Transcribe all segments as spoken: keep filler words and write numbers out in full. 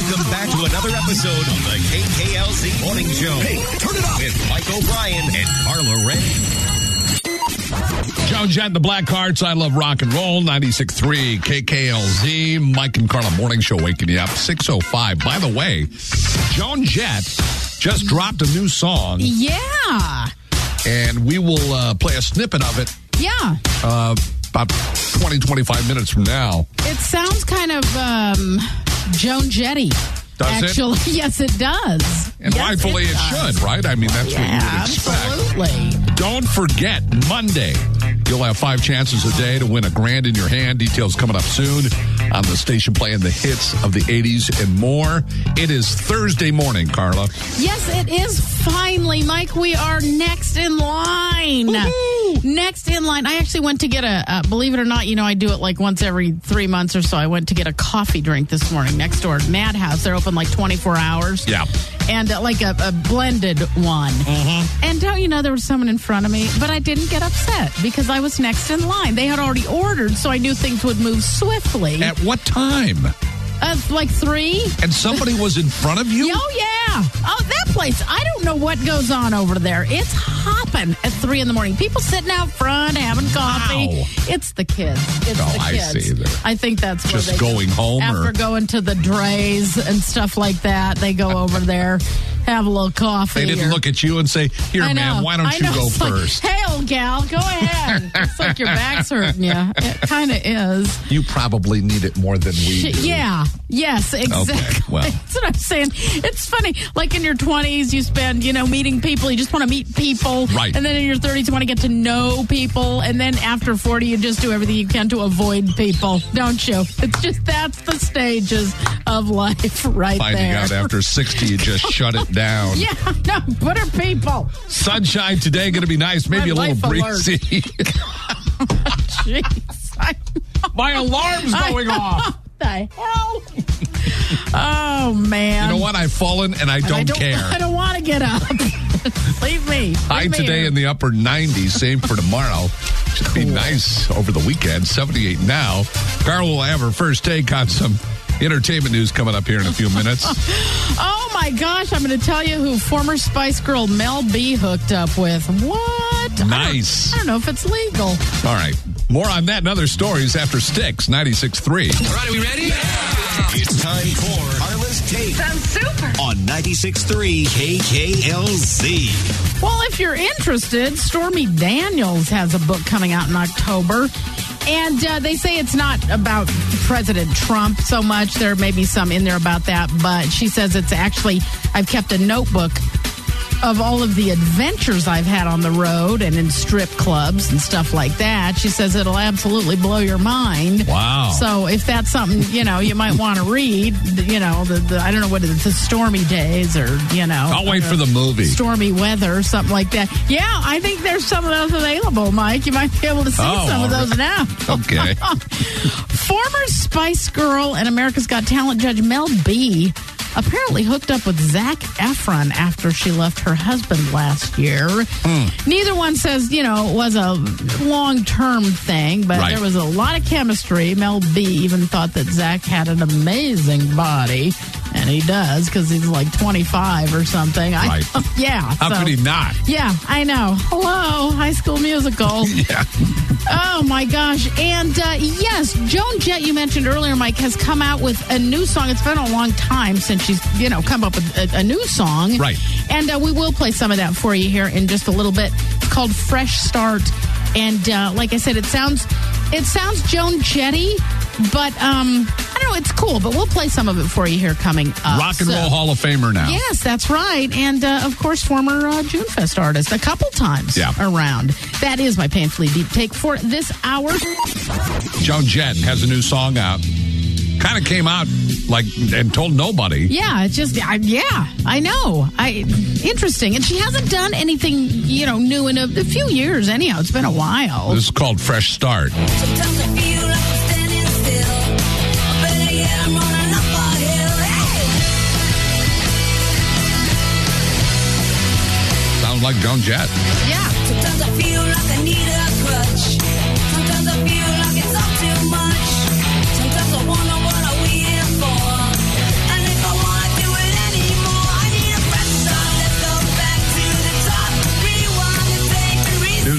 Welcome back to another episode of the K K L Z Morning Show. Hey, turn it up with Mike O'Brien and Carla Ray. Joan Jett, the Black Hearts, I Love Rock and Roll, ninety-six point three K K L Z, Mike and Carla Morning Show waking you up, six oh five. By the way, Joan Jett just dropped a new song. Yeah. And we will uh, play a snippet of it. Yeah. Uh, about twenty, twenty-five minutes from now. It sounds kind of um, Joan Jetty. Does Actually, it? Yes, it does. And yes, rightfully it, it should, right? I mean, that's yeah, what you would expect. Absolutely. Don't forget, Monday, you'll have five chances a day to win a grand in your hand. Details coming up soon on the station playing the hits of the eighties and more. It is Thursday morning, Carla. Yes, it is finally, Mike. We are next in line. Woo-hoo! Next in line. I actually went to get a, uh, believe it or not, you know, I do it like once every three months or so. I went to get a coffee drink this morning next door at Madhouse. They're open like twenty-four hours. Yeah. And uh, like a, a blended one. Mm-hmm. And don't you know, there was someone in front of me, but I didn't get upset because I was next in line. They had already ordered, so I knew things would move swiftly. At what time? Uh, like three. And somebody was in front of you? Oh, yeah. Oh, that place. I don't know what goes on over there. It's hopping at three in the morning. People sitting out front having coffee. Wow. It's the kids. It's oh, the kids. I see that. I think that's just where they going go. home. After or? going to the Drays and stuff like that, they go over there, have a little coffee. They didn't or, look at you and say, "Here, ma'am, why don't I you know. go It's first?" Like, hey, old gal, go ahead. It's like your back's hurting you. It kind of is. You probably need it more than we do. Yeah. Yes, exactly. Okay, well. That's what I'm saying. It's funny. Like in your twenties, you spend, you know, meeting people. You just want to meet people. Right. And then in your thirties, you want to get to know people. And then after forty, you just do everything you can to avoid people, don't you? It's just, that's the stages of life right Finding there. out after sixty, you just shut it down. Yeah, no, what are people? Sunshine today, going to be nice, maybe My a little breezy. Jeez. I know. My alarm's going off. The hell? Oh, man. You know what? I've fallen and I don't, I don't care. I don't want to get up. Leave me. Leave High me today here. in the upper nineties. Same for tomorrow. Should be nice over the weekend. seventy-eight now. Carl will have her first take on some entertainment news coming up here in a few minutes. Oh, my gosh. I'm going to tell you who former Spice Girl Mel B hooked up with. What? Nice. I don't, I don't know if it's legal. All right. More on that and other stories after Styx, ninety-six point three. All right, are we ready? Yeah. It's time for Carla's Take. Sounds super. On ninety-six point three K K L Z. Well, if you're interested, Stormy Daniels has a book coming out in October. And uh, they say it's not about President Trump so much. There may be some in there about that. But she says it's actually, I've kept a notebook of all of the adventures I've had on the road and in strip clubs and stuff like that. She says it'll absolutely blow your mind. Wow. So if that's something, you know, you might want to read, you know, the, the I don't know what it is, the stormy days or, you know. I'll wait for the movie. Stormy weather, something like that. Yeah, I think there's some of those available, Mike. You might be able to see Oh, some of all those right. now. Okay. Former Spice Girl and America's Got Talent judge Mel B apparently hooked up with Zac Efron after she left her husband last year. Mm. Neither one says, you know, it was a long-term thing, but right. there was a lot of chemistry. Mel B even thought that Zac had an amazing body, and he does because he's like twenty-five or something. Right. I, yeah. How so, could he not? Yeah, I know. Hello, High School Musical. Yeah. Oh, my gosh. And, uh, yes, Joan Jett, you mentioned earlier, Mike, has come out with a new song. It's been a long time since she's, you know, come up with a, a new song. Right. And uh, we will play some of that for you here in just a little bit. It's called Fresh Start. And uh, like I said, it sounds it sounds Joan Jetty, but um, I don't know, it's cool. But we'll play some of it for you here coming up. Rock and So, Roll Hall of Famer now. Yes, that's right. And, uh, of course, former uh, June Fest artist a couple times yeah. around. That is my painfully deep take for this hour. Joan Jett has a new song out. Kind of came out like and told nobody. Yeah, it's just, I, yeah, I know. I Interesting. And she hasn't done anything, you know, new in a, a few years anyhow. It's been a while. This is called Fresh Start. Sometimes I feel like I'm standing still. Better yet, I'm running up a hill. Hey! Sounds like Joan Jett. Yeah. Sometimes I feel like I need a crutch. Sometimes I feel like it's all too much. Sometimes I wonder what I'm waiting for. And if I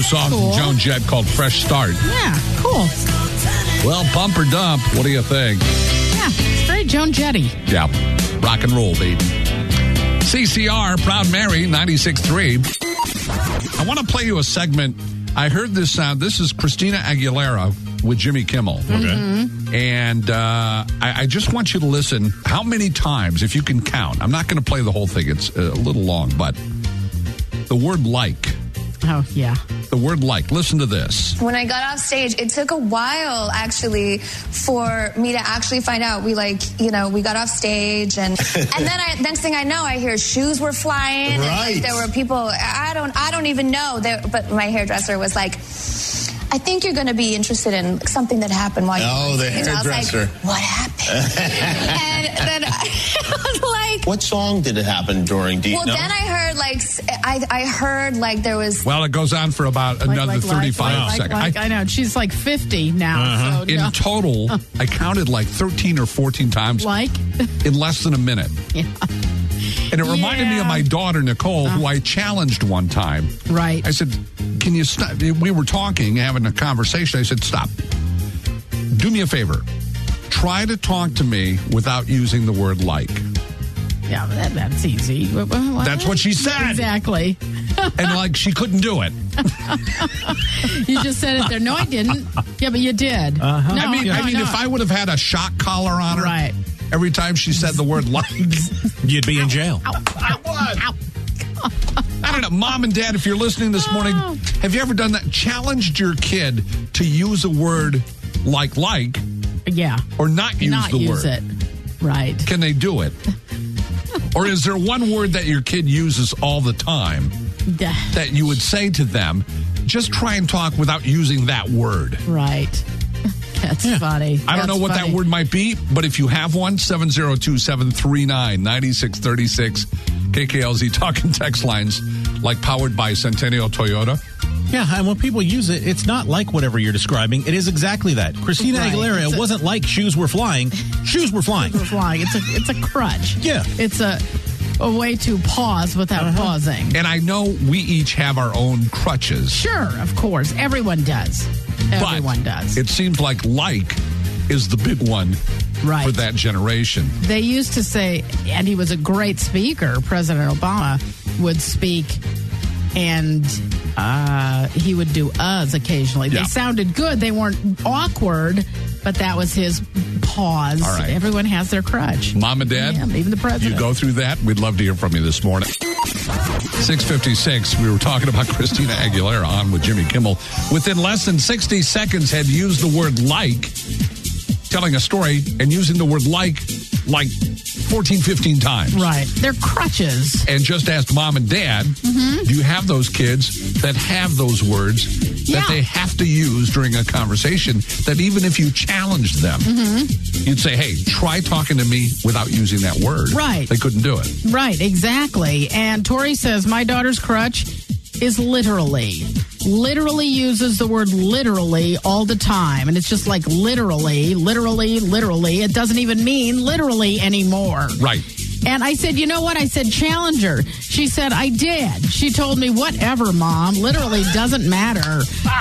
song Cool. from Joan Jett called Fresh Start. Yeah, cool. Well, bump or dump, what do you think? Yeah, it's very Joan Jetty. Yeah, rock and roll, baby. C C R, Proud Mary, ninety-six point three. I want to play you a segment. I heard this sound. This is Christina Aguilera with Jimmy Kimmel. Okay. Mm-hmm. And uh, I, I just want you to listen how many times, if you can count. I'm not going to play the whole thing. It's a little long, but the word like. Oh, yeah. The word like. Listen to this. When I got off stage, it took a while actually for me to actually find out. We like, you know, we got off stage and and then I next thing I know, I hear shoes were flying. And Right. like, there were people. I don't. I don't even know. There, but my hairdresser was like, I think you're going to be interested in something that happened while you Oh, were on the stage. I was hairdresser. like, what happened? and then I was like, What song did it happen during? Do you well, know? then I heard like s- I, I heard like there was. Well, it goes on for about Like, another like, like, thirty-five like, seconds. like, I- I know. She's like fifty now. So, in no. total, I counted like thirteen or fourteen times Like? in less than a minute. Yeah. And it reminded me of Yeah. my daughter, Nicole, who I challenged one time. Right. I said, can you stop? We were talking, having a conversation. I said, stop. Do me a favor. Try to talk to me without using the word like. Yeah, that, that's easy. What- what- That's what she said. Exactly. And like, she couldn't do it. You just said it there. No, I didn't. Yeah, but you did. Uh-huh. No, I mean, no, I mean, no. if I would have had a shock collar on her Right. every time she said the word like, You'd be in jail. I would. I don't know, Mom and Dad, if you're listening this morning, Oh. have you ever done that? Challenged your kid to use a word like like Yeah. or not use Not the use word? it. Right. Can they do it? Or is there one word that your kid uses all the time Yeah. that you would say to them, just try and talk without using that word? Right. That's funny. I don't That's know what funny. that word might be, but if you have one, seven zero two, seven three nine, nine six three six, K K L Z talking text lines like powered by Centennial Toyota. Yeah, and when people use it, it's not like whatever you're describing. It is exactly that. Christina Right. Aguilera, It's it a- wasn't like shoes were flying. Shoes were flying. We're flying. It's a it's a crutch. Yeah. It's a a way to pause without Uh-huh. pausing. And I know we each have our own crutches, Sure, of course. Everyone does. Everyone but does. it seems like like is the big one Right. for that generation. They used to say, and he was a great speaker, President Obama would speak and uh, he would do uhs occasionally. Yeah. They sounded good. They weren't awkward, but that was his pause. All right. Everyone has their crutch. Mom and Dad, Yeah, even the president. you go through that. We'd love to hear from you this morning. six fifty-six, we were talking about Christina Aguilera on with Jimmy Kimmel. Within less than sixty seconds had used the word like, telling a story and using the word like, like fourteen, fifteen times. Right. They're crutches. And just asked Mom and Dad, Mm-hmm. do you have those kids that have those words Yeah. that they have to use during a conversation that even if you challenged them, Mm-hmm. you'd say, hey, try talking to me without using that word. Right. They couldn't do it. Right, exactly. And Tori says, my daughter's crutch is literally. Literally uses the word literally all the time. And it's just like literally, literally, literally. It doesn't even mean literally anymore. Right. And I said, you know what? I said, challenge her. She said, I did. She told me, whatever, Mom. Literally doesn't matter.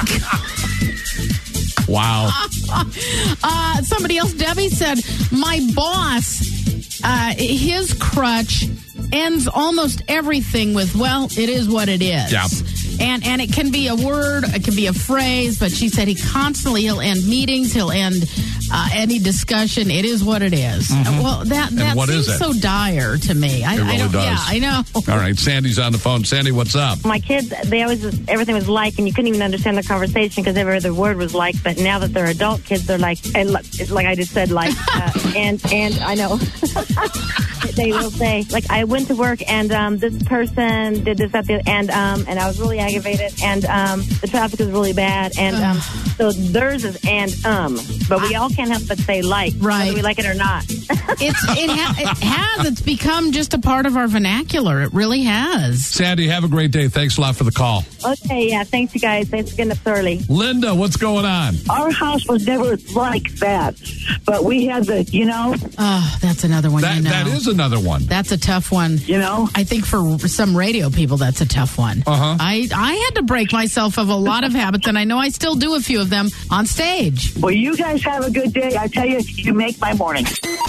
Wow. Uh, somebody else, Debbie, said, my boss, uh, his crutch ends almost everything with, well, it is what it is. Yeah. And and it can be a word, it can be a phrase, but she said he constantly, he'll end meetings, he'll end uh, any discussion. It is what it is. Well, that, that what seems is it? so dire to me. I, It really I don't, does. Yeah, I know. All right, Sandy's on the phone. Sandy, what's up? My kids, they always, everything was like, and you couldn't even understand the conversation because every other word was like. But now that they're adult kids, they're like, and like, it's like I just said, like, uh, and and I know they will say, like, I went to work and um, this person did this, that, the, and um, and I was really aggravated, and um, the traffic was really bad, and um, so theirs is and um, but we all can't help but say like, Right. whether we like it or not. It's it, ha- it has. It's become just a part of our vernacular. It really has. Sandy, have a great day. Thanks a lot for the call. Okay, yeah, thanks, you guys. Thanks for getting up early. Linda, what's going on? Our house was never like that, but we had the, you know, Oh, that's another one. That you know. That is another one. That's a tough one. you know. I think for some radio people, that's a tough one. Uh-huh. I, I had to break myself of a lot of habits, and I know I still do a few of them on stage. Well, you guys have a good day. I tell you, you make my morning.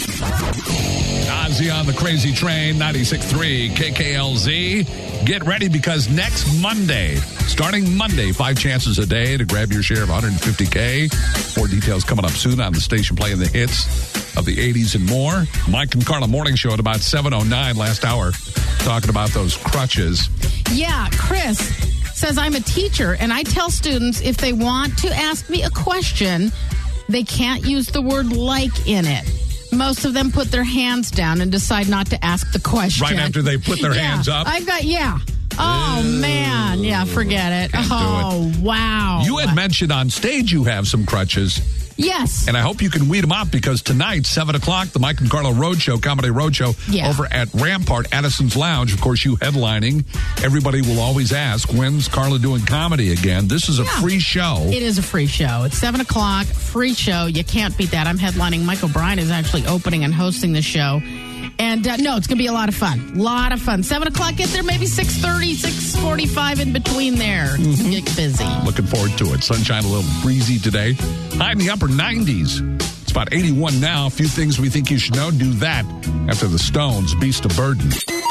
Ozzy on the Crazy Train, ninety-six point three K K L Z. Get ready because next Monday, starting Monday, five chances a day to grab your share of one hundred fifty K. More details coming up soon on the station playing the hits of the eighties and more. Mike and Carla Morning Show at about seven oh nine last hour, talking about those crutches. Yeah, Chris says, I'm a teacher, and I tell students if they want to ask me a question, they can't use the word like in it. Most of them put their hands down and decide not to ask the question. Right after they put their Yeah, hands up. I've got, yeah. Oh, Ew. man. Yeah, forget it. Can't do oh, wow. You had mentioned on stage you have some crutches. Yes. And I hope you can weed them out because tonight, seven o'clock, the Mike and Carlo Roadshow, Comedy Roadshow, Yeah. over at Rampart, Addison's Lounge. Of course, you headlining. Everybody will always ask, when's Carla doing comedy again? This is a Yeah. free show. It is a free show. It's seven o'clock, free show. You can't beat that. I'm headlining. Mike O'Brien is actually opening and hosting the show. And uh, no, it's going to be a lot of fun. A lot of fun. seven o'clock, get there, maybe six thirty, six forty-five in between there. Mm-hmm. Get busy. Looking forward to it. Sunshine a little breezy today. High in the upper nineties. It's about eighty-one now. A few things we think you should know. Do that after the Stones, Beast of Burden.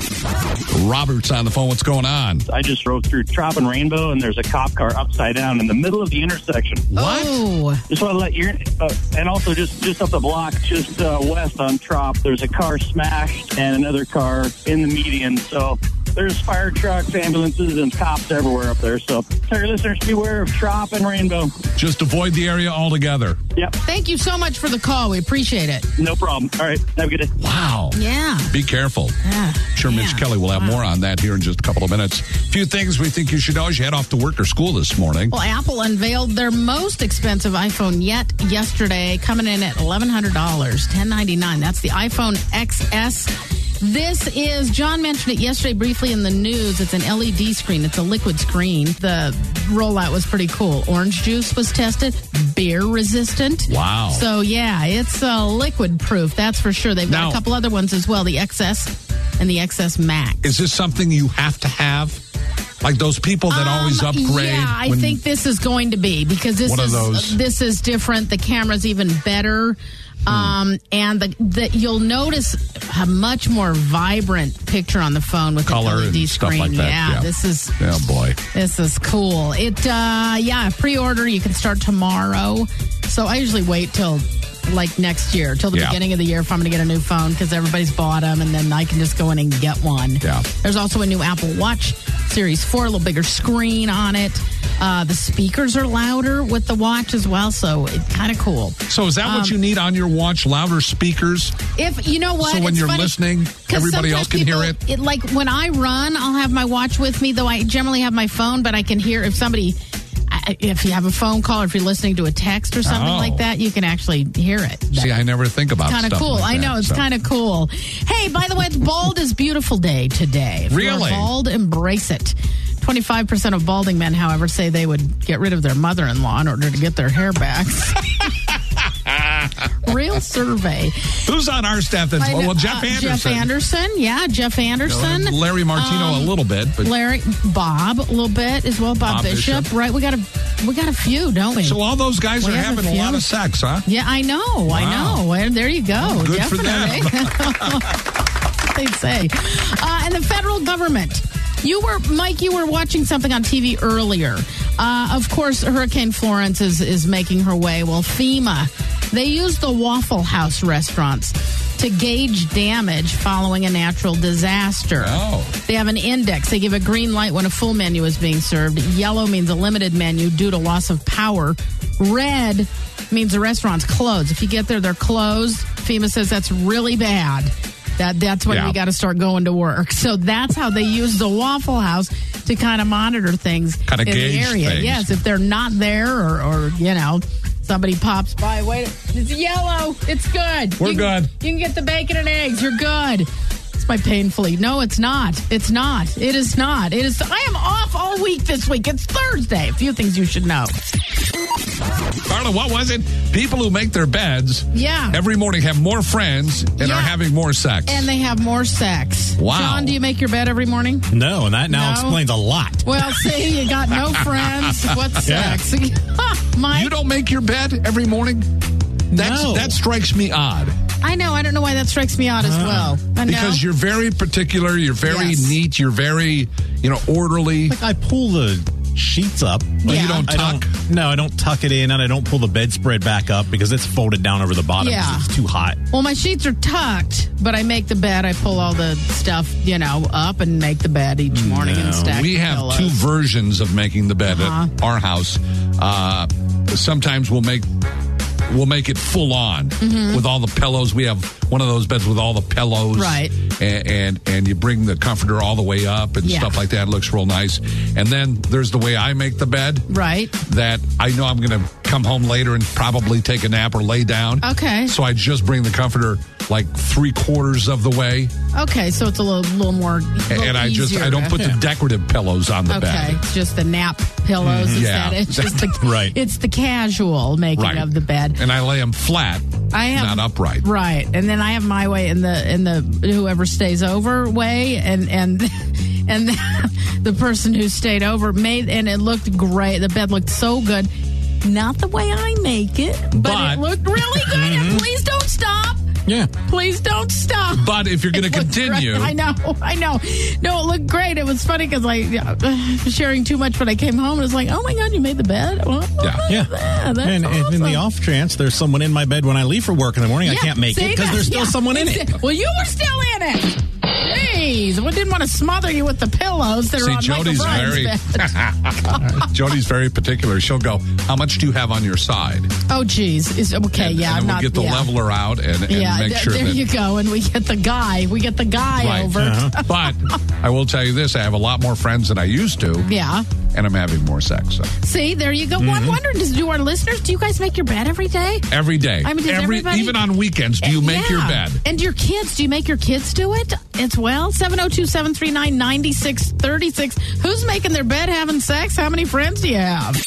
Robert's on the phone. What's going on? I just drove through Trop and Rainbow, and there's a cop car upside down in the middle of the intersection. What? Oh. Just want to let you, uh, and also just just up the block, just uh, west on Trop, there's a car smashed and another car in the median. So there's fire trucks, ambulances, and cops everywhere up there. So tell your listeners to beware of Trop and Rainbow. Just avoid the area altogether. Yep, Thank you so much for the call. We appreciate it. no problem. All right, have a good day. Wow. Yeah. Be careful. Yeah. Sure, Mitch Yeah. Kelly will have Wow. more on that here in just a couple of minutes. A few things we think you should know as you head off to work or school this morning. Well, Apple unveiled their most expensive iPhone yet yesterday, coming in at eleven hundred dollars, ten ninety-nine. That's the iPhone X S. This is, John mentioned it yesterday briefly in the news. It's an L E D screen. It's a liquid screen. The rollout was pretty cool. Orange juice was tested, beer resistant. Wow. So, yeah, it's uh, liquid proof. That's for sure. They've got Now- a couple other ones as well, the X S and the X S Max. Is this something you have to have? Like those people that always Um, upgrade? Yeah, I when- think this is going to be because this One of is those. this is different. The camera's even better. Um, and the, the you'll notice a much more vibrant picture on the phone with Color the L E D and stuff screen. like that, Yeah, yeah. this is Oh, boy. this is cool. It uh, yeah, pre-order you can start tomorrow. So I usually wait till like next year, till the Yeah. beginning of the year if I'm going to get a new phone because everybody's bought them, and then I can just go in and get one. Yeah. There's also a new Apple Watch Series four, a little bigger screen on it. Uh, the speakers are louder with the watch as well, so it's kind of cool. So is that what Um, you need on your watch? Louder speakers? If you know what, So when it's you're funny, listening, 'cause everybody else sometimes can hear people- it? Like when I run, I'll have my watch with me, though I generally have my phone, but I can hear if somebody, I- if you have a phone call or if you're listening to a text or something Oh. like that, you can actually hear it. See, I never think about Kind of stuff cool. like I that, know, it's so. kind of cool. Hey, by the way, it's Bald is Beautiful Day today. If Really? you're bald, embrace it. twenty-five percent of balding men, however, say they would get rid of their mother-in-law in order to get their hair back. Real survey. Who's on our staff that's, I well, know, Jeff uh, Anderson. Jeff Anderson, yeah, Jeff Anderson. Larry Martino Um, a little bit, but Larry, Bob, a little bit as well. Bob, Bob Bishop, Bishop. right? We got a, we got a few, don't we? so all those guys We are have a having a, few. lot of sex, huh? Yeah, I know, I Wow. know. Well, there you go. Good for Definitely. They say. Uh, and the federal government. You were, Mike, you were watching something on T V earlier. Uh, of course, Hurricane Florence is, is making her way. Well, FEMA, they used the Waffle House restaurants to gauge damage following a natural disaster. Oh. They have an index. They give a green light when a full menu is being served. Yellow means a limited menu due to loss of power. Red means the restaurant's closed. If you get there, they're closed. FEMA says that's really bad. That That's when Yeah. we got to start going to work. So that's how they use the Waffle House to kind of monitor things Kinda in the gauge area. things. Yes, if they're not there or, or you know. Somebody pops by. Wait, it's yellow. It's good. We're you good. Can, you can get the bacon and eggs. You're good. It's my painfully. No, it's not. It's not. It is not. It is. I am off all week this week. It's Thursday. A few things you should know. Carla, what was it? People who make their beds Yeah. every morning have more friends and Yeah. are having more sex. And they have more sex. Wow. John, do you make your bed every morning? No, and that now No. explains a lot. Well, see, you got no friends. What's Yeah. sex? Mike? You don't make your bed every morning? That's, No. That strikes me odd. I know. I don't know why that strikes me odd as well. I know. Because you're very particular. You're very Yes. neat. You're very, you know, orderly. Like I pull the sheets up. But Yeah. you don't I tuck. don't, no, I don't tuck it in, and I don't pull the bedspread back up because it's folded down over the bottom Yeah. because it's too hot. Well, my sheets are tucked, but I make the bed. I pull all the stuff, you know, up and make the bed each morning and No. stack We the have pillows. two versions of making the bed Uh-huh. at our house. Uh, sometimes we'll make we'll make it full on with all the pillows. We have one of those beds with all the pillows, Right. And and, and you bring the comforter all the way up and Yeah. stuff like that. It looks real nice. And then there's the way I make the bed. Right. That I know I'm going to come home later and probably take a nap or lay down. Okay. So I just bring the comforter like three quarters of the way, Okay, so it's a little, little more. little and I just easier I don't to- put the decorative pillows on the Okay, bed. it's just the nap pillows. Is Yeah. that it? It's just the, Right. It's the casual making Right. of the bed. And I lay them flat, I have not upright. Right, and then I have my way in the in the whoever stays over way, and and and the person who stayed over made, and it looked great. The bed looked so good. Not the way I make it, but, But- it looked really good. And please don't stop. Yeah. Please don't stop. But if you're going to It looked continue, great. I know, I know. No, it looked great. It was funny because I uh, was sharing too much when I came home. It was like, oh my God, you made the bed? Well, Yeah. Yeah. that's And, and in awesome. the off chance there's someone in my bed when I leave for work in the morning, I Yeah, can't make see, it because that- there's still yeah. someone in it. Well, you were still in it. Jeez, we didn't want to smother you with the pillows that see, are on Jody's Michael very Bryan's bed. Jody's very particular. She'll go, "How much do you have on your side?" Oh, geez. Is, okay, and, yeah. and I'm then we'll not, get the yeah. leveler out and, and Yeah, make th- sure there that. you go. And we get the guy. We get the guy Right. over. Uh-huh. But I will tell you this: I have a lot more friends than I used to, Yeah. and I'm having more sex. So. See, there you go. Well, I'm wondering, does, do our listeners, do you guys make your bed every day? Every day, I mean, does every everybody- even on weekends, do you make Yeah. your bed? And your kids, do you make your kids do it as well? seven oh two, seven three nine, nine six three six. Who's making their bed having sex? How many friends do you have?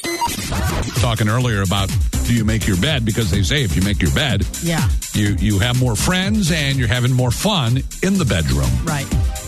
Talking earlier about do you make your bed, because they say if you make your bed, Yeah, you you have more friends and you're having more fun in the bedroom. right.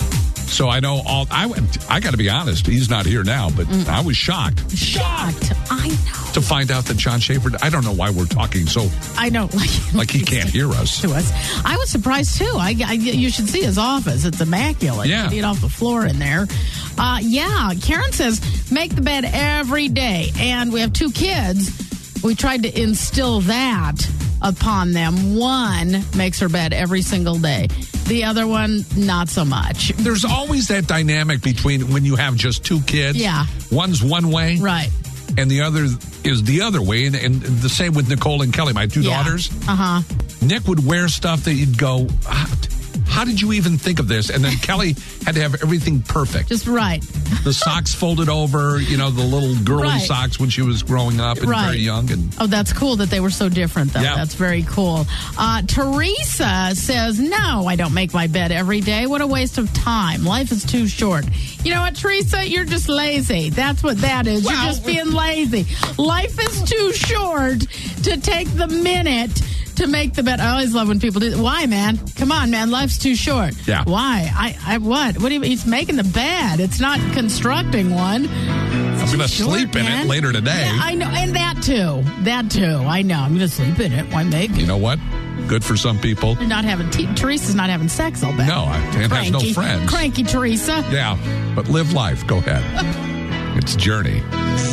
So I know all. I went. I got to be honest. He's not here now, but I was shocked Shocked. I know. to find out that John Schaefer. I don't know why we're talking so I know. Like, like he can't hear us. to us. I was surprised too. I, I you should see his office. It's immaculate. Yeah. You can eat off the floor in there. Uh, yeah. Karen says make the bed every day, and we have two kids. We tried to instill that upon them. One makes her bed every single day. The other one, not so much. There's always that dynamic between when you have just two kids. Yeah. One's one way, Right. and the other is the other way. And, and the same with Nicole and Kelly, my two Yeah. daughters. Uh huh. Nick would wear stuff that you'd go, how, how did you even think of this? And then Kelly had to have everything perfect. Just right. The socks folded over, you know, the little girly Right. socks when she was growing up and Right. very young. And Oh, that's cool that they were so different, though. Yeah. That's very cool. Uh, Teresa says, no, I don't make my bed every day. What a waste of time. Life is too short. You know what, Teresa? You're just lazy. That's what that is. Well- You're just being lazy. Life is too short to take the minute to make the bed. I always love when people do that. Why, man? Come on, man. Life's too short. Yeah. Why? I, I what? What do you mean? He's making the bed. It's not constructing one. I'm going to Short, sleep in man. it later today. Yeah, I know. And that too. That too. I know. I'm going to sleep in it. Why make You it? know what? Good for some people. You're not having, te- Teresa's not having sex all day. No, I- and has no Cranky. friends. Cranky Teresa. Yeah, but live life. Go ahead. It's Journey.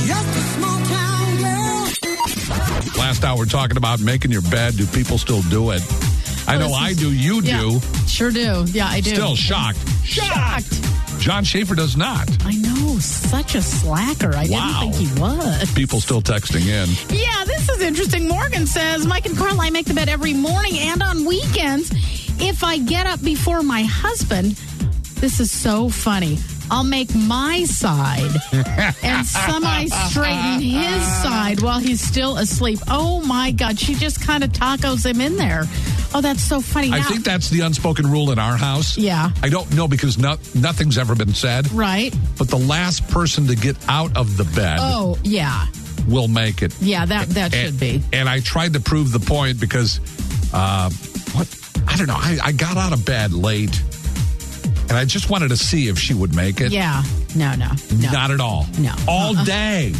Last hour, we're talking about making your bed. Do people still do it? I Oh, know this I is- do. You Yeah, do. Sure do. Yeah, I do. Still shocked. shocked. John Schaefer does not. I know. Such a slacker. I Wow. didn't think he was. People still texting in. Yeah, this is interesting. Morgan says, Mike and Carl, I make the bed every morning and on weekends. If I get up before my husband, this is so funny. I'll make my side and semi-straighten his side while he's still asleep. Oh, my God. She just kind of tacos him in there. Oh, that's so funny. I now, think that's the unspoken rule in our house. Yeah. I don't know because no, nothing's ever been said. Right. But the last person to get out of the bed Oh, yeah. will make it. Yeah, that, that and, should be. And I tried to prove the point because, uh, what? I don't know. I, I got out of bed late, and I just wanted to see if she would make it. Yeah. No, no, no. Not at all. No. All Uh-uh. day.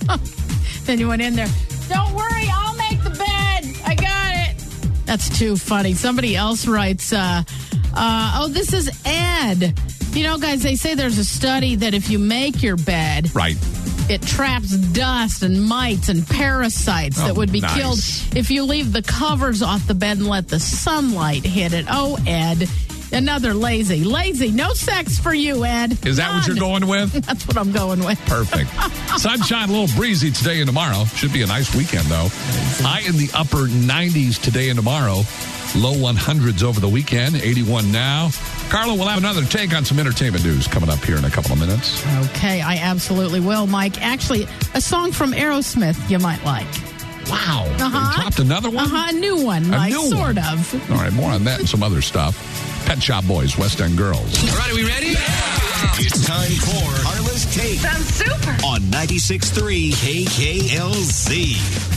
Then you went in there. Don't worry, I'll make the bed. I got it. That's too funny. Somebody else writes, uh, uh, oh, this is Ed. You know, guys, they say there's a study that if you make your bed, Right. it traps dust and mites and parasites Oh, that would be nice. killed if you leave the covers off the bed and let the sunlight hit it. Oh, Ed. Another lazy. Lazy. No sex for you, Ed. Is that what you're None. going with? That's what I'm going with. Perfect. Sunshine, a little breezy today and tomorrow. Should be a nice weekend, though. High in the upper nineties today and tomorrow. Low hundreds over the weekend. eighty-one now. Carla will have another take on some entertainment news coming up here in a couple of minutes. Okay, I absolutely will, Mike. Actually, a song from Aerosmith you might like. Wow. Uh-huh. They dropped another one? Uh-huh, a new one, A Mike, new sort one. of. All right, more on that and some other stuff. Pet Shop Boys, West End Girls. All right, are we ready? It's time for Carla's Take. Sounds super. On ninety-six point three K K L Z.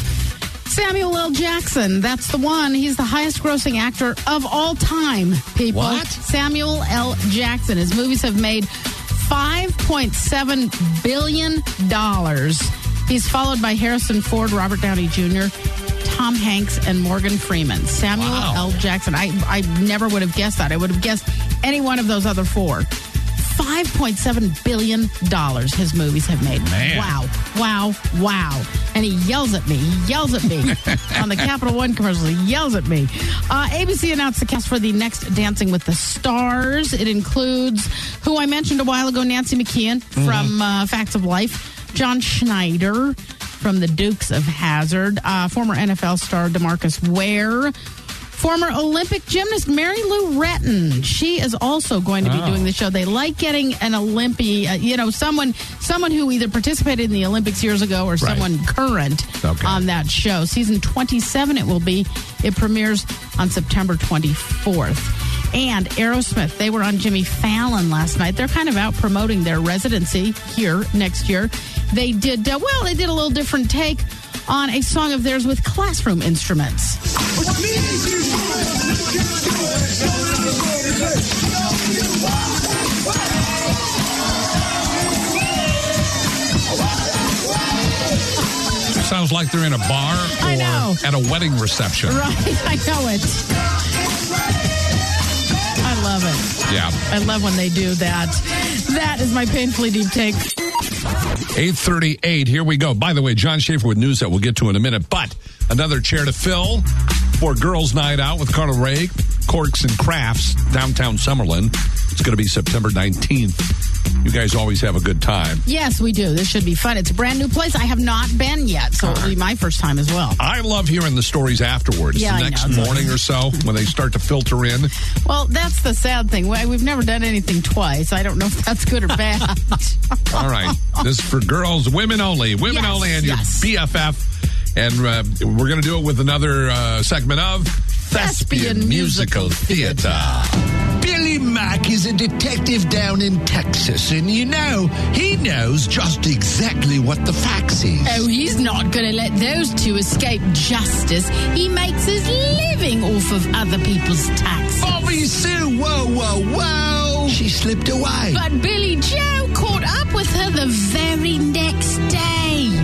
Samuel L. Jackson, that's the one. He's the highest grossing actor of all time, people. What? Samuel L. Jackson. His movies have made five point seven billion dollars. He's followed by Harrison Ford, Robert Downey Junior, Tom Hanks, and Morgan Freeman. Samuel Wow. L. Jackson. I, I never would have guessed that. I would have guessed any one of those other four. five point seven billion dollars his movies have made. Man. Wow. Wow. Wow. And he yells at me. He yells at me. On the Capital One commercial, he yells at me. Uh, A B C announced the cast for the next Dancing with the Stars. It includes who I mentioned a while ago, Nancy McKeon from uh, Facts of Life, John Schneider from the Dukes of Hazzard, uh, former N F L star DeMarcus Ware, former Olympic gymnast Mary Lou Retton. She is also going to be Oh. doing the show. They like getting an Olympian, uh, you know, someone someone who either participated in the Olympics years ago or someone current Okay. on that show. Season twenty-seven it will be. It premieres on September twenty-fourth. And Aerosmith, they were on Jimmy Fallon last night. They're kind of out promoting their residency here next year. They did, uh, well, they did a little different take on a song of theirs with classroom instruments. Sounds like they're in a bar or I know. at a wedding reception. Right, I know it. I love it. Yeah. I love when they do that. That is my painfully deep take. eight thirty-eight, here we go. By the way, John Schaefer with news that we'll get to in a minute, but another chair to fill for Girls Night Out with Carla Ray, Corks and Crafts, downtown Summerlin. It's going to be September nineteenth. You guys always have a good time. Yes, we do. This should be fun. It's a brand new place. I have not been yet, so it'll be my first time as well. I love hearing the stories afterwards, Yeah, the I next know. morning or so, when they start to filter in. Well, that's the sad thing. We- We've never done anything twice. I don't know if that's good or bad. All right. This is for girls, women only. Women Yes, only and your yes. B F F. And uh, we're going to do it with another uh, segment of Thespian Musical Theater. Billy Mack is a detective down in Texas, and you know, he knows just exactly what the facts is. Oh, he's not going to let those two escape justice. He makes his living off of other people's taxes. Bobby Sue, whoa, whoa, whoa! She slipped away. But Billy Joe caught up with her the very next day.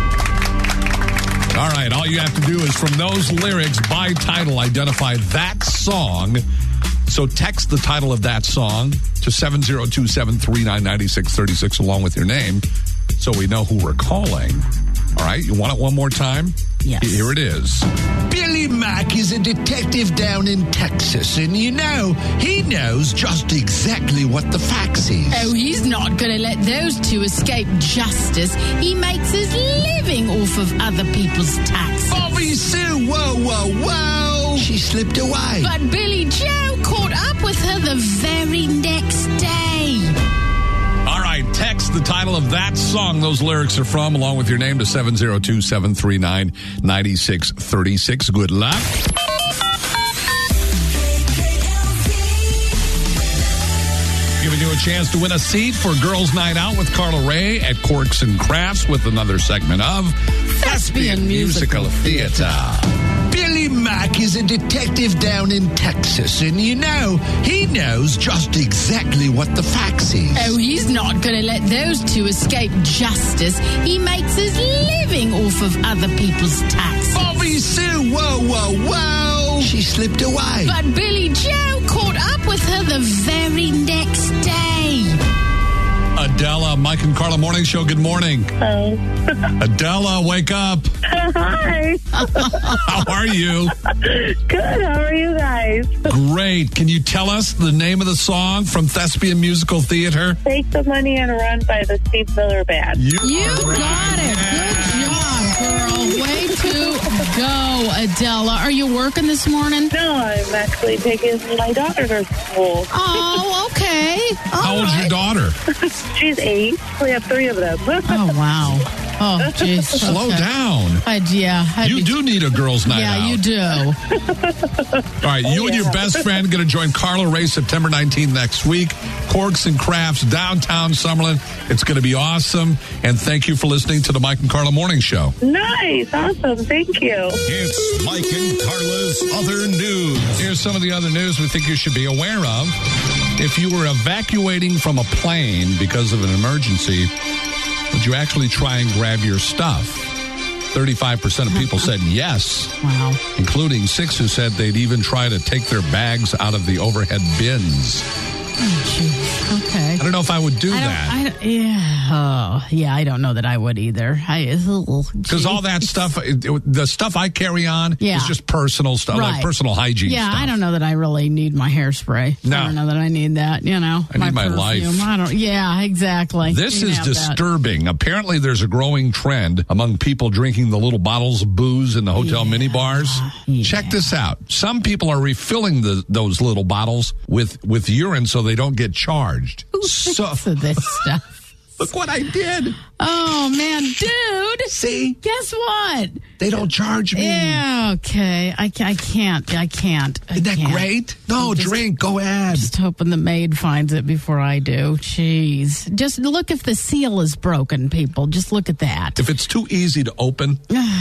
All right, all you have to do is from those lyrics by title identify that song. So text the title of that song to seven zero two, seven three nine, nine six three six along with your name so we know who we're calling. All right, you want it one more time? Yes. Here it is. Billy Mack is a detective down in Texas, and you know, he knows just exactly what the facts is. Oh, he's not going to let those two escape justice. He makes his living off of other people's taxes. Bobby Sue, whoa, whoa, whoa! She slipped away. But Billy Joe caught up with her the very next day. the title of that song those lyrics are from, along with your name, to seven zero two, seven three nine, nine six three six. Good luck. Giving you a chance to win a seat for Girls' Night Out with Carla Ray at Corks and Crafts with another segment of Thespian Musical Theater. Billy Mack is a detective down in Texas, and you know, he knows just exactly what the facts is. Oh, he's not going to let those two escape justice. He makes his living off of other people's taxes. Bobby Sue, whoa, whoa, whoa! She slipped away. But Billy Joe caught up with her the very next day. Adela, Mike and Carla Morning Show, good morning. Hello. Adela, wake up. Hi. How are you? Good. How are you guys? Great. Can you tell us the name of the song from Thespian Musical Theater? Take the Money and Run by the Steve Miller Band. You, You got it. Good job, girl. Way to go, Adela. Are you working this morning? No, I'm actually taking my daughter to school. Oh, okay. All How old's your right. daughter? She's eight. We have three of them. Oh, wow. Oh, jeez. Slow Okay. down. I'd, yeah. I'd You be- do need a girls' night Yeah, out. you do. All right, you and your best friend going to join Carla Ray September nineteenth next week. Corks and Crafts, downtown Summerlin. It's going to be awesome. And thank you for listening to the Mike and Carla Morning Show. Nice. Awesome. Thank you. It's Mike and Carla's Other News. Here's some of the other news we think you should be aware of. If you were evacuating from a plane because of an emergency, would you actually try and grab your stuff? thirty-five percent of people said yes, Wow. including six who said they'd even try to take their bags out of the overhead bins. Oh, jeez. Okay. I don't know if I would do I don't, that. I don't, yeah. Oh, yeah, I don't know that I would either. I Because all that stuff, it- it- the stuff I carry on Yeah. is just personal stuff, like Right. personal hygiene Yeah, stuff. I don't know that I really need my hairspray. No. I don't know that I need that, you know. I need my life. perfume. I don't, yeah, exactly. This You is have that. disturbing. Apparently, there's a growing trend among people drinking the little bottles of booze in the hotel mini bars. yeah. Check this out. Some people are refilling the, those little bottles with, with urine so they don't get charged. Who So, thinks of this stuff? look what I did. Oh, man, dude. See? Guess what? They don't charge me. Yeah, okay. I, ca- I can't. I can't. I Isn't that can't. great? No, I'm just- drink. Go ahead. Just hoping the maid finds it before I do. Jeez. Just look if the seal is broken, people. Just look at that. If it's too easy to open.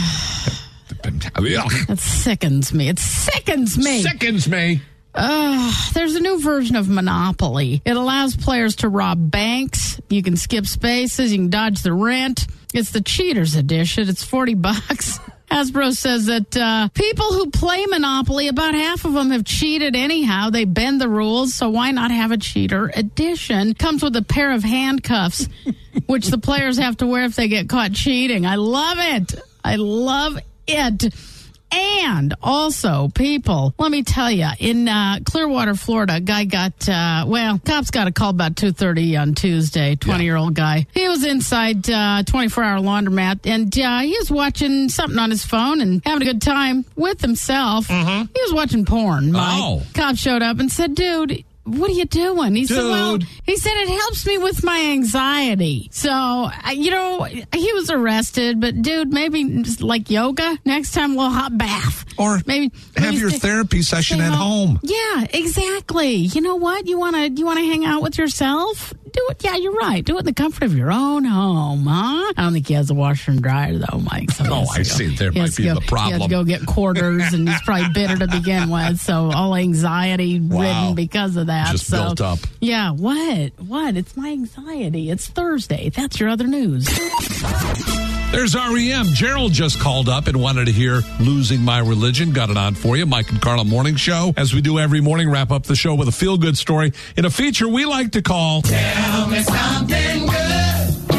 That sickens me. It sickens me. Sickens me. Uh, there's a new version of Monopoly. It allows players to rob banks. You can skip spaces. You can dodge the rent. It's the cheaters edition. It's forty bucks. Hasbro says that uh, people who play Monopoly, about half of them have cheated anyhow. They bend the rules, so why not have a cheater edition? Comes with a pair of handcuffs, which the players have to wear if they get caught cheating. I love it. I love it. And also, people, let me tell you, in uh, Clearwater, Florida, a guy got, uh, well, cops got a call about two thirty on Tuesday, twenty-year-old guy. He was inside uh twenty-four hour laundromat, and uh, he was watching something on his phone and having a good time with himself. Mm-hmm. He was watching porn, Mike. Oh. Cop showed up and said, dude, what are you doing? He said, well, Dude. he said it helps me with my anxiety. So, I- you know, he was arrested, but dude, maybe just like yoga, next time a little hot bath. Or maybe have maybe your stay- therapy session stay at home. Yeah, exactly. You know what? You want to you want to hang out with yourself? Do it. Yeah, you're right. Do it in the comfort of your own home, huh? I don't think he has a washer and dryer though, Mike. So he Oh, has to I go- see. There he has might to be go- the problem. He has to go get quarters, and he's probably bitter to begin with. So all anxiety Wow. ridden because of that. Just so, built up. Yeah. What? What? It's my anxiety. It's Thursday. That's your other news. There's R E M. Gerald just called up and wanted to hear Losing My Religion. Got it on for you. Mike and Carla Morning Show. As we do every morning, wrap up the show with a feel-good story in a feature we like to call Tell me something good.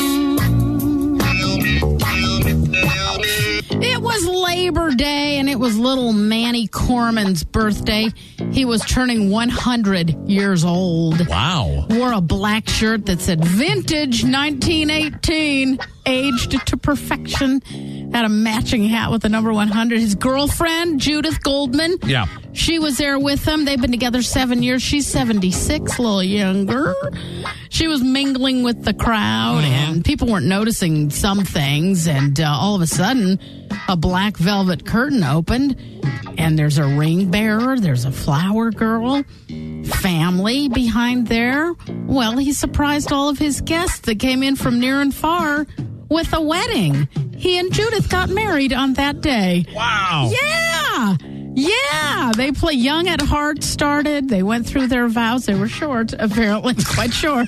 It was Labor Day, and it was little Manny Corman's birthday. He was turning one hundred years old. Wow. Wore a black shirt that said Vintage nineteen eighteen, aged to perfection. Had a matching hat with the number one hundred. His girlfriend, Judith Goldman. Yeah. She was there with him. They've been together seven years. She's seventy-six, a little younger. she was mingling with the crowd, and people weren't noticing some things. And uh, all of a sudden, a black velvet curtain opened, and there's a ring bearer, there's a flower girl, family behind there. Well, he surprised all of his guests that came in from near and far with a wedding. He and Judith got married on that day. Wow. Yeah. Yeah. They play Young at Heart started. They went through their vows. They were short, apparently, quite short.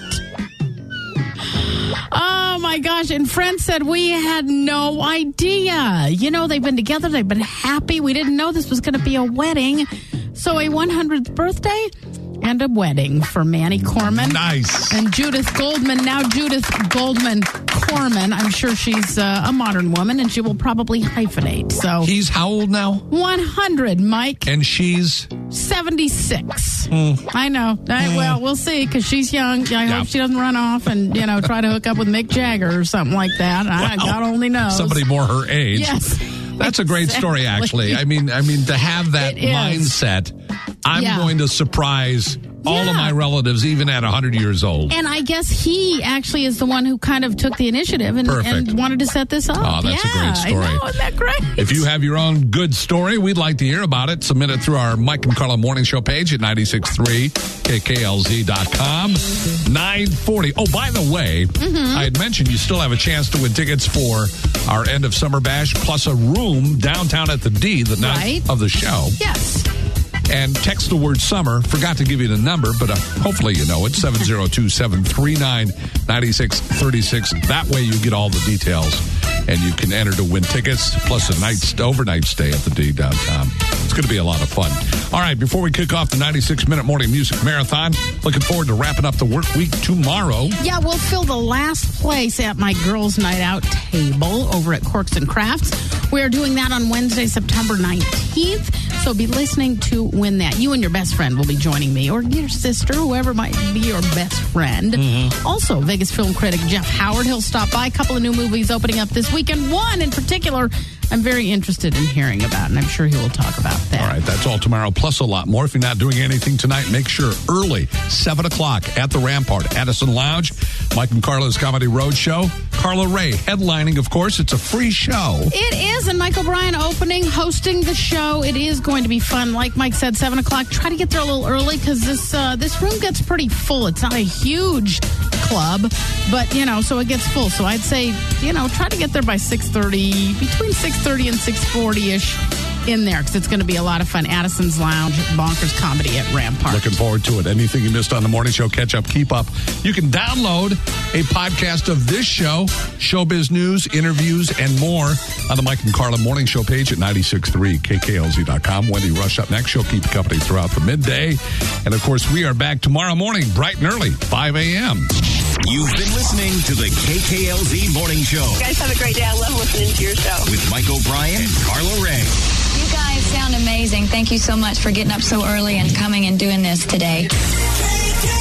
Oh, my gosh. And Friends said, we had no idea. You know, they've been together. They've been happy. We didn't know this was going to be a wedding. So a one hundredth birthday and a wedding for Manny Corman. Nice. And Judith Goldman. Now Judith Goldman Corman. I'm sure she's uh, a modern woman, and she will probably hyphenate. So He's how old now? one hundred, Mike. And she's? seventy-six. Mm. I know. I, well, we'll see, because she's young. I Yeah. hope she doesn't run off and, you know, try to hook up with Mick Jagger or something like that. I, Well, God only knows. Somebody more her age. Yes. That's a great story, Exactly. actually. I mean, I mean, to have that It is. mindset, I'm Yeah. going to surprise all of Yeah. my relatives, even at one hundred years old. And I guess he actually is the one who kind of took the initiative and, Perfect. and wanted to set this up. Oh, that's a yeah, great story. I know, isn't that great? If you have your own good story, we'd like to hear about it. Submit it through our Mike and Carla Morning Show page at ninety-six point three K K L Z dot com. nine forty. Oh, by the way, Mm-hmm. I had mentioned you still have a chance to win tickets for our end of summer bash, plus a room downtown at the D the night Right. of the show. Yes. And text the word summer. Forgot to give you the number, but uh, hopefully you know it. seven zero two, seven three nine, nine six three six. That way you get all the details, and you can enter to win tickets, plus a night overnight stay at the D downtown. It's going to be a lot of fun. All right, before we kick off the ninety-six minute morning music marathon, looking forward to wrapping up the work week tomorrow. Yeah, we'll fill the last place at my girls' night out table over at Corks and Crafts. We are doing that on Wednesday, September nineteenth. So be listening to win that. You and your best friend will be joining me, or your sister, whoever might be your best friend. Mm-hmm. Also, Vegas film critic Jeff Howard, he'll stop by. A couple of new movies opening up this weekend. One in particular I'm very interested in hearing about, and I'm sure he will talk about that. All right, that's all tomorrow, plus a lot more. If you're not doing anything tonight, make sure early, seven o'clock at the Rampart, Addison Lounge, Mike and Carla's Comedy Roadshow. Carla Ray headlining, of course. It's a free show. It is, and Mike O'Brien opening, hosting the show. It is going to be fun. Like Mike said, seven o'clock. Try to get there a little early, because this uh, this room gets pretty full. It's not a huge club, but, you know, so it gets full. So I'd say, you know, try to get there by six thirty, between six thirty and six forty-ish in there, because it's going to be a lot of fun. Addison's Lounge, Bonkers Comedy at Rampart. Looking forward to it. Anything you missed on the morning show, catch up, keep up. You can download a podcast of this show, showbiz news, interviews, and more on the Mike and Carla Morning Show page at ninety-six point three K K L Z dot com. Wendy Rush up next. She'll keep you company throughout the midday. And, of course, we are back tomorrow morning, bright and early, five a.m. You've been listening to the K K L Z Morning Show You guys have a great day. I love listening to your show. with Mike O'Brien and Carla Ray. You guys sound amazing. Thank you so much for getting up so early and coming and doing this today. K K